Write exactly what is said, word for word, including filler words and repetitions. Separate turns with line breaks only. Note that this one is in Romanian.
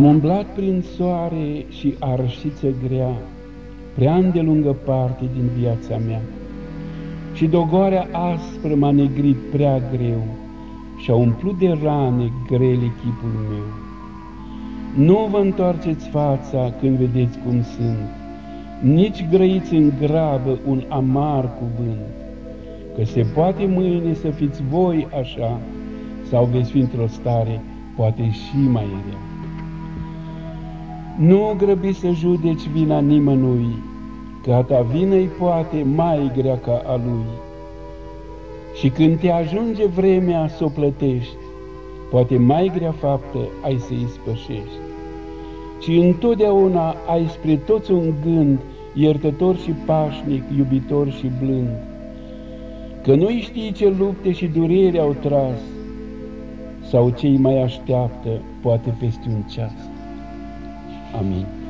Am umblat prin soare și arșiță grea, prea îndelungă parte din viața mea, și dogoarea aspră m-a negrit prea greu și-a umplut de rane grele chipul meu. Nu vă întoarceți fața când vedeți cum sunt, nici grăiți în grabă un amar cuvânt, că se poate mâine să fiți voi așa, sau veți fi într-o stare poate și mai rea. Nu grăbi să judeci vina nimănui, că a ta vină-i poate mai grea ca a lui. Și când te ajunge vremea să o plătești, poate mai grea faptă ai să ispășești. Ci întotdeauna ai spre toți un gând, iertător și pașnic, iubitor și blând, că nu știi ce lupte și dureri au tras, sau ce-i mai așteaptă, poate peste un ceas. Amin.